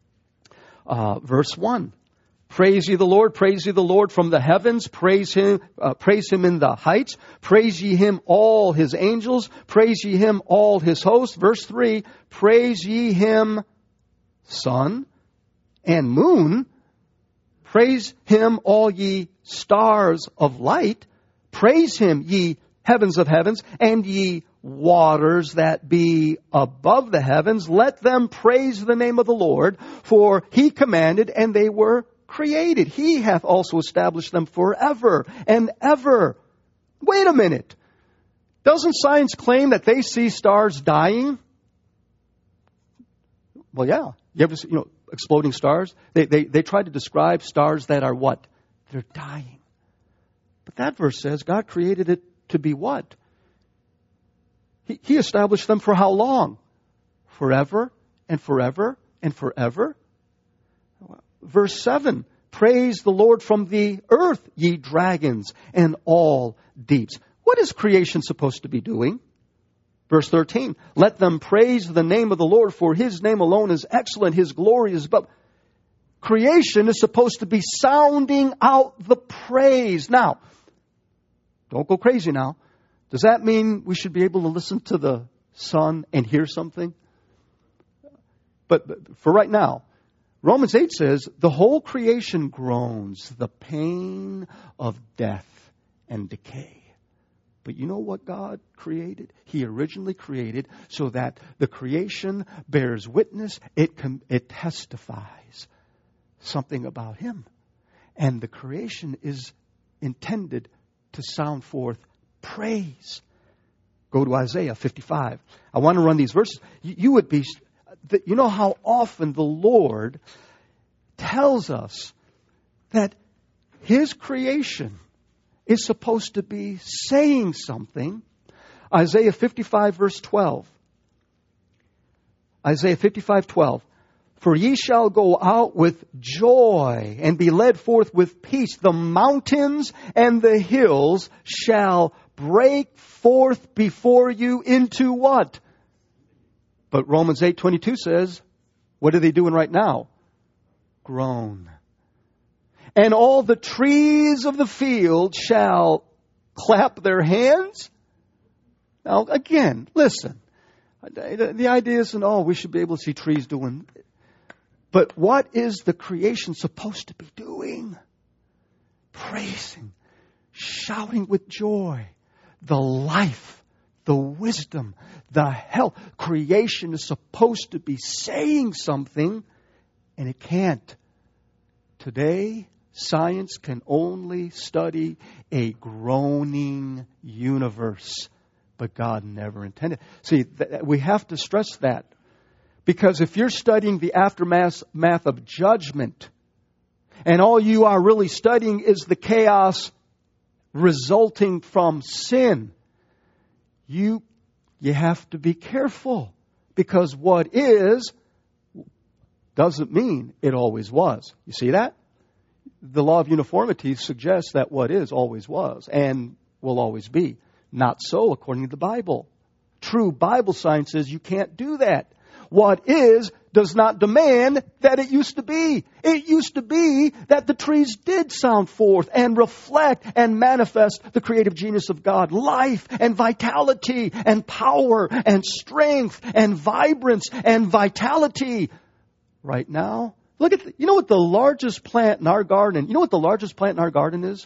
Uh, verse one. Praise ye the Lord, praise ye the Lord from the heavens, praise Him, uh, praise Him in the heights, praise ye Him all His angels, praise ye Him all His hosts. Verse three, praise ye Him sun and moon, praise Him all ye stars of light, praise Him ye heavens of heavens, and ye waters that be above the heavens. Let them praise the name of the Lord, for He commanded and they were created. He hath also established them forever and ever. Wait a minute. Doesn't science claim that they see stars dying? Well, yeah. You ever see, you know, exploding stars? They, they, they try to describe stars that are what? They're dying. But that verse says God created it to be what? He, he established them for how long? Forever and forever and forever. Verse seven, praise the Lord from the earth, ye dragons, and all deeps. What is creation supposed to be doing? Verse thirteen, let them praise the name of the Lord, for His name alone is excellent, His glory is above. Creation is supposed to be sounding out the praise. Now, don't go crazy now. Does that mean we should be able to listen to the sun and hear something? But, but for right now, Romans eight says, the whole creation groans, the pain of death and decay. But you know what God created? He originally created so that the creation bears witness, it, com- it testifies something about Him. And the creation is intended to sound forth praise. Go to Isaiah fifty-five. I want to run these verses. You, you would be... You know how often the Lord tells us that His creation is supposed to be saying something. Isaiah fifty-five verse twelve. Isaiah fifty-five twelve. For ye shall go out with joy and be led forth with peace. The mountains and the hills shall break forth before you into what? But Romans eight twenty-two says, what are they doing right now? Groan. And all the trees of the field shall clap their hands. Now, again, listen. The idea isn't, oh, we should be able to see trees doing... But what is the creation supposed to be doing? Praising, shouting with joy, the life, the wisdom, the health. Creation is supposed to be saying something, and it can't. Today, science can only study a groaning universe, but God never intended. See, th- we have to stress that. Because if you're studying the aftermath math of judgment, and all you are really studying is the chaos resulting from sin, you, you have to be careful. Because what is doesn't mean it always was. You see that? The law of uniformity suggests that what is always was and will always be. Not so according to the Bible. True Bible science says you can't do that. What is does not demand that it used to be. It used to be that the trees did sound forth and reflect and manifest the creative genius of God. Life and vitality and power and strength and vibrance and vitality. Right now, look at, the, you know what the largest plant in our garden, you know what the largest plant in our garden is?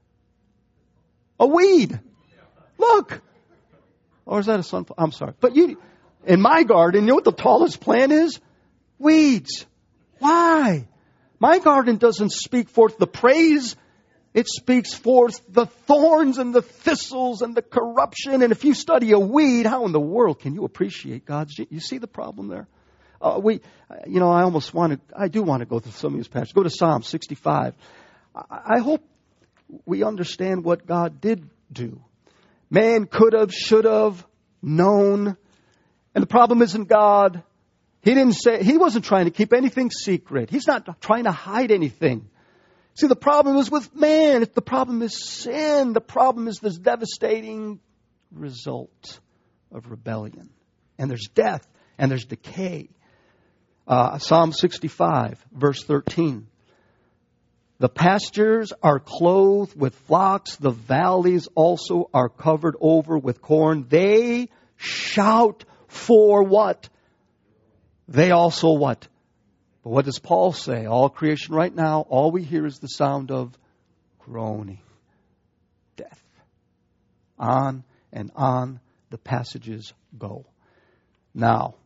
A weed. Look. Or is that a sunflower? I'm sorry. But you... In my garden, you know what the tallest plant is? Weeds. Why? My garden doesn't speak forth the praise. It speaks forth the thorns and the thistles and the corruption. And if you study a weed, how in the world can you appreciate God's genius? You see the problem there? Uh, we, you know, I almost want to, I do want to go through some of these passages. Go to Psalm sixty-five. I, I hope we understand what God did do. Man could have, should have known. And the problem isn't God. He didn't say, He wasn't trying to keep anything secret. He's not trying to hide anything. See, the problem is with man. The problem is sin. The problem is this devastating result of rebellion. And there's death and there's decay. Uh, Psalm sixty-five, verse thirteen. The pastures are clothed with flocks. The valleys also are covered over with corn. They shout for what? They also what? But what does Paul say? All creation right now, all we hear is the sound of groaning. Death. On and on the passages go. Now,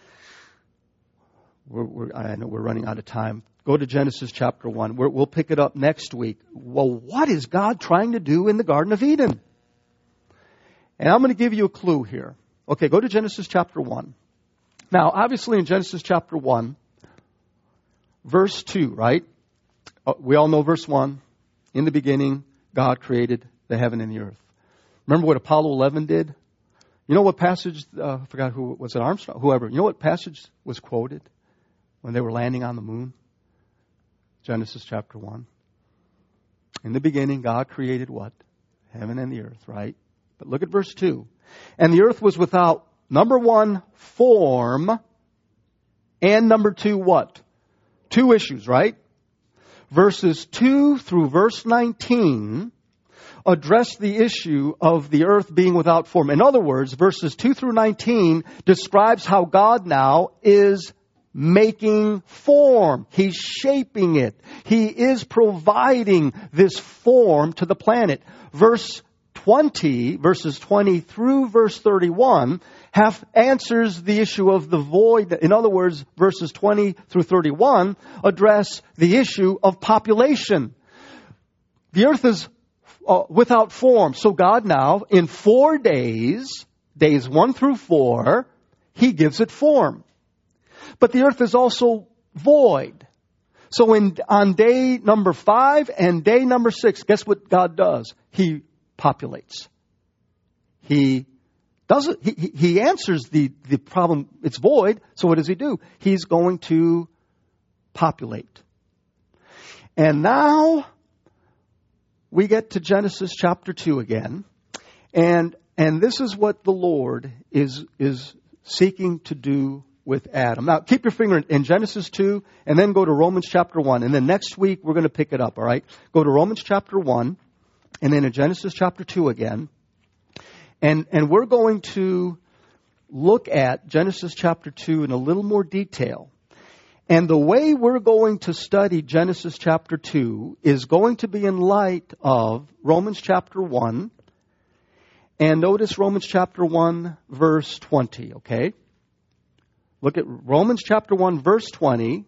we're, we're, I know we're running out of time. Go to Genesis chapter one. We're, we'll pick it up next week. Well, what is God trying to do in the Garden of Eden? And I'm going to give you a clue here. Okay, go to Genesis chapter one. Now, obviously in Genesis chapter one, verse two, right? We all know verse one. In the beginning, God created the heaven and the earth. Remember what Apollo eleven did? You know what passage, uh, I forgot who, was it Armstrong? Whoever. You know what passage was quoted when they were landing on the moon? Genesis chapter one. In the beginning, God created what? Heaven and the earth, right? But look at verse two. And the earth was without, number one, form, and number two, what? Two issues, right? Verses two through verse nineteen address the issue of the earth being without form. In other words, verses two through nineteen describes how God now is making form. He's shaping it. He is providing this form to the planet. Verse twenty, verses twenty through verse thirty-one, have answers the issue of the void. In other words, verses twenty through thirty-one address the issue of population. The earth is uh, without form. So God now, in four days, days one through four, He gives it form. But the earth is also void. So in, on day number five and day number six, guess what God does? He populates. He doesn't, he, he answers the, the problem, it's void. So what does He do? He's going to populate. And now we get to Genesis chapter two again. And and this is what the Lord is is seeking to do with Adam. Now, keep your finger in Genesis two and then go to Romans chapter one. And then next week we're going to pick it up, all right? Go to Romans chapter one and then in Genesis chapter two again. And and we're going to look at Genesis chapter two in a little more detail. And the way we're going to study Genesis chapter two is going to be in light of Romans chapter one. And notice Romans chapter one, verse twenty, okay? Look at Romans chapter one, verse twenty.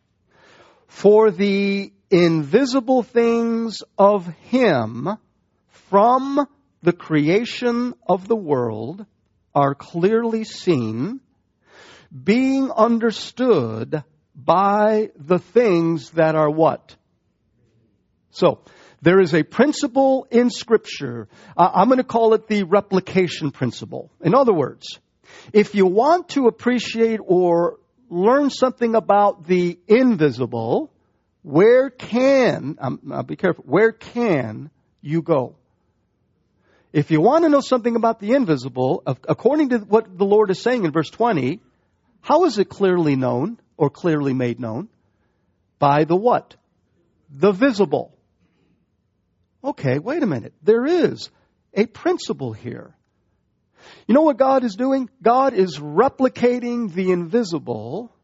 For the invisible things of Him from the creation of the world are clearly seen, being understood by the things that are what? So, there is a principle in Scripture. Uh, I'm going to call it the replication principle. In other words, if you want to appreciate or learn something about the invisible, where can, um, now be careful, where can you go? If you want to know something about the invisible, according to what the Lord is saying in verse twenty, how is it clearly known or clearly made known? By the what? The visible. Okay, wait a minute. There is a principle here. You know what God is doing? God is replicating the invisible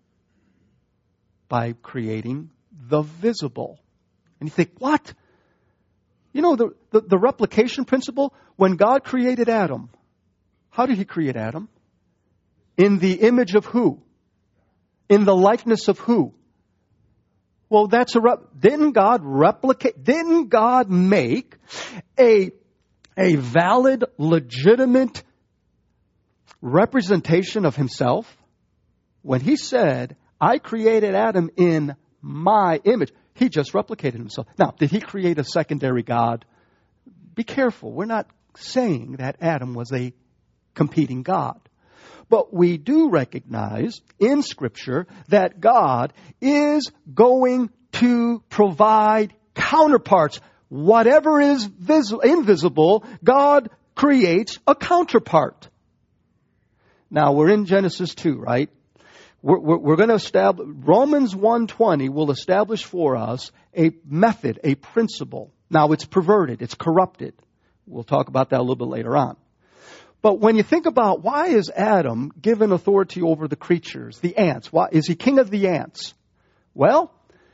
by creating the visible. And you think, what? You know, the, the, the replication principle, when God created Adam, how did He create Adam? In the image of who? In the likeness of who? Well, that's a, rep- didn't God replicate, didn't God make a, a valid, legitimate representation of Himself? When He said, I created Adam in my image, He just replicated Himself. Now, did He create a secondary God? Be careful. We're not saying that Adam was a competing God. But we do recognize in Scripture that God is going to provide counterparts. Whatever is vis- invisible, God creates a counterpart. Now, we're in Genesis two, right? We're, we're, we're going to establish, Romans one twenty will establish for us a method, a principle. Now, it's perverted, it's corrupted. We'll talk about that a little bit later on. But when you think about why is Adam given authority over the creatures, the ants? Why is he king of the ants? Well,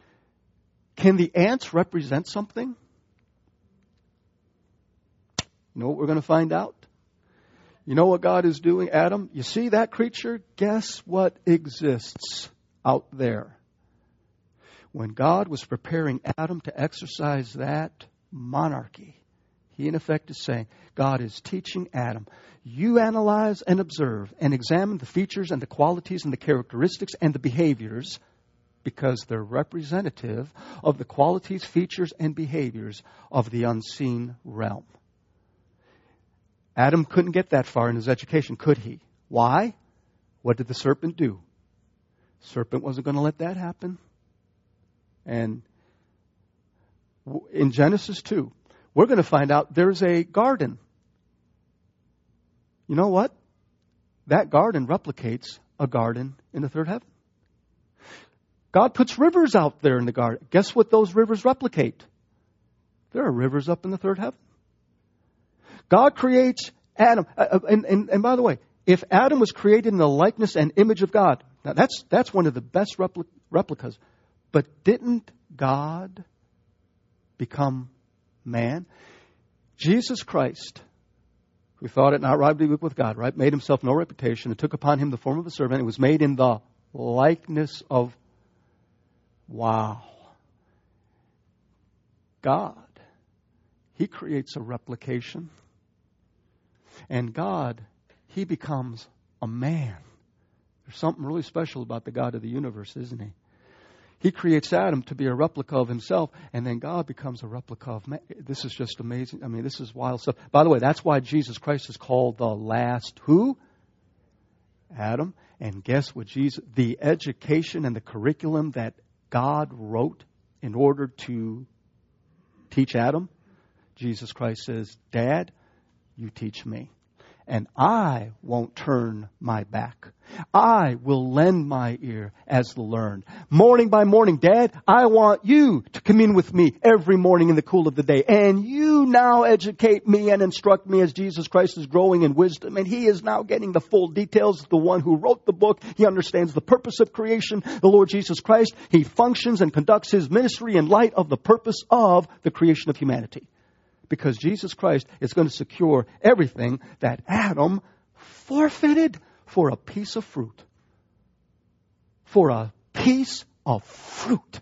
can the ants represent something? You know what we're going to find out? You know what God is doing, Adam? You see that creature? Guess what exists out there? When God was preparing Adam to exercise that monarchy, He in effect is saying, God is teaching Adam, you analyze and observe and examine the features and the qualities and the characteristics and the behaviors because they're representative of the qualities, features, and behaviors of the unseen realm. Adam couldn't get that far in his education, could he? Why? What did the serpent do? The serpent wasn't going to let that happen. And in Genesis two, we're going to find out there's a garden. You know what? That garden replicates a garden in the third heaven. God puts rivers out there in the garden. Guess what those rivers replicate? There are rivers up in the third heaven. God creates Adam. Uh, and, and, and by the way, if Adam was created in the likeness and image of God, now that's, that's one of the best repli- replicas. But didn't God become man? Jesus Christ, who thought it not robbery to be with God, right? Made Himself no reputation and took upon Him the form of a servant. It was made in the likeness of, wow, God. He creates a replication. And God, He becomes a man. There's something really special about the God of the universe, isn't He? He creates Adam to be a replica of Himself, and then God becomes a replica of man. This is just amazing. I mean, this is wild stuff. By the way, that's why Jesus Christ is called the last who? Adam. And guess what? Jesus, the education and the curriculum that God wrote in order to teach Adam, Jesus Christ says, Dad, you teach me. And I won't turn my back. I will lend my ear as the learned. Morning by morning, Dad, I want you to commune with me every morning in the cool of the day. And you now educate me and instruct me as Jesus Christ is growing in wisdom. And He is now getting the full details. The one who wrote the book, He understands the purpose of creation. The Lord Jesus Christ, He functions and conducts His ministry in light of the purpose of the creation of humanity. Because Jesus Christ is going to secure everything that Adam forfeited for a piece of fruit. For a piece of fruit.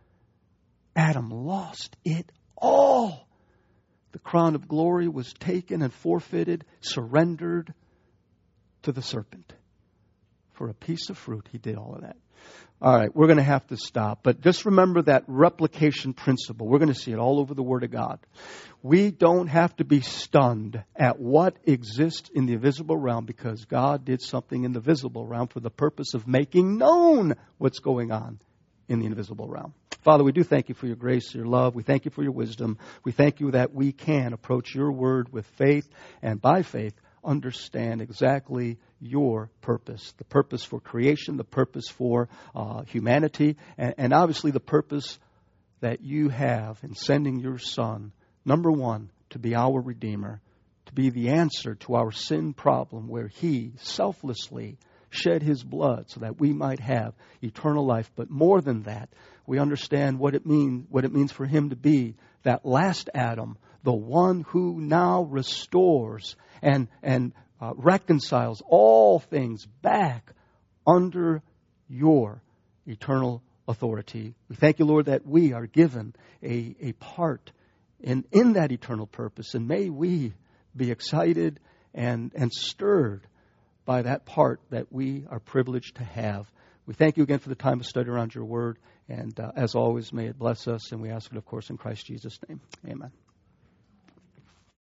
Adam lost it all. The crown of glory was taken and forfeited, surrendered to the serpent. For a piece of fruit, He did all of that. All right, we're going to have to stop. But just remember that replication principle. We're going to see it all over the Word of God. We don't have to be stunned at what exists in the invisible realm because God did something in the visible realm for the purpose of making known what's going on in the invisible realm. Father, we do thank You for Your grace, Your love. We thank You for Your wisdom. We thank You that we can approach Your Word with faith, and by faith understand exactly Your purpose. The purpose for creation, the purpose for uh, humanity, and, and obviously the purpose that You have in sending Your Son, number one, to be our Redeemer, to be the answer to our sin problem where He selflessly shed His blood so that we might have eternal life. But more than that, we understand what it mean, what it means for Him to be that last Adam, the one who now restores and, and uh, reconciles all things back under Your eternal authority. We thank You, Lord, that we are given a, a part in, in that eternal purpose. And may we be excited and, and stirred by that part that we are privileged to have. We thank You again for the time of study around Your Word. And uh, as always, may it bless us. And we ask it, of course, in Christ Jesus' name. Amen.